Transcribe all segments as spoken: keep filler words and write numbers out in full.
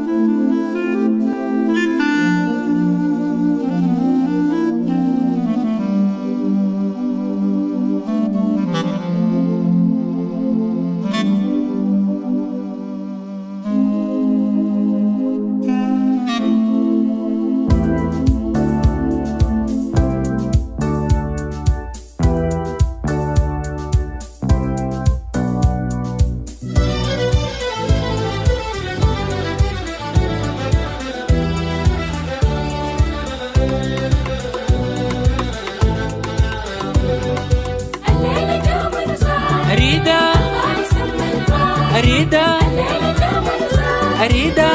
أريدة أريدة أريدة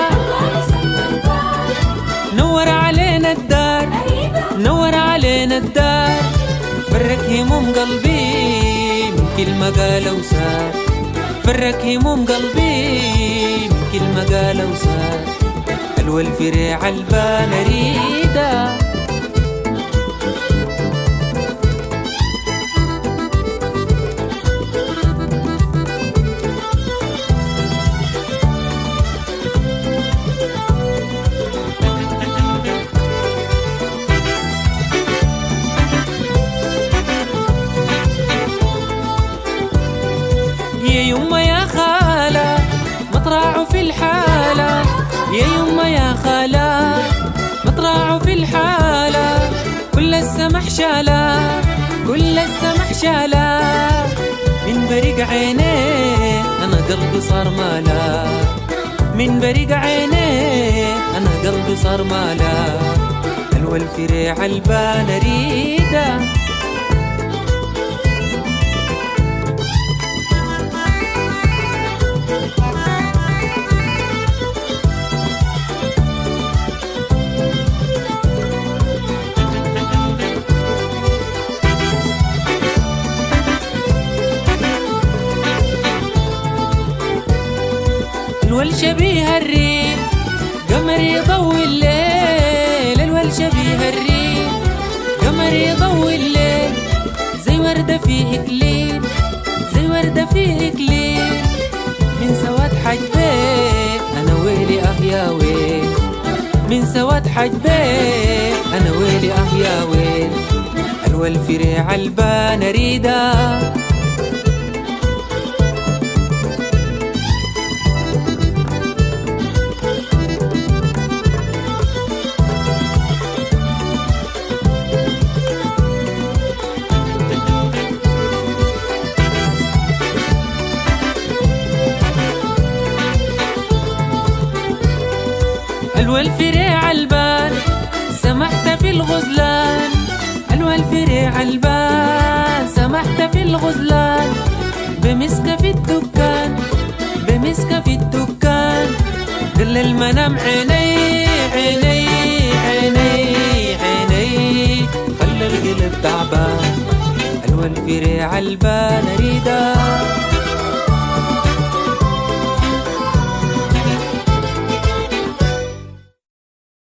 نور علينا الدار، نور علينا الدار، فرق هموم قلبي من كلمة قال وسار، فرق هموم قلبي من كلمة قال وسار، الوى الفريع البان أريدة. يا يما يا خالة مطرعه في الحالة، يا يما يا خالة مطرعه في الحالة، كل السمح شالة، كل السمح شالة، من بريق عينيه أنا قلبي صار مالا، من بريق عينيه أنا قلبي صار مالا، الوى الفريع البان أريدة. الول شبيه الريح قمر يضوي الليل، الول شبيه الريح قمر يضوي الليل، زي وردة في إكليل، زي وردة في إكليل، من سواد حجبيه أنا ويلي أه يا ويل، من سواد حجبيه أنا ويلي أه يا ويل، الوى الفريع البان أريدة. الوى الفريع البان سمحت في الغزلان، الوى الفريع البان سمحت في الغزلان، بمسكة في الدكان، بمسكة في الدكان، قل المنام عيني عيني عيني عيني، خلى القلب تعبان، الوى الفريع البان أريدة.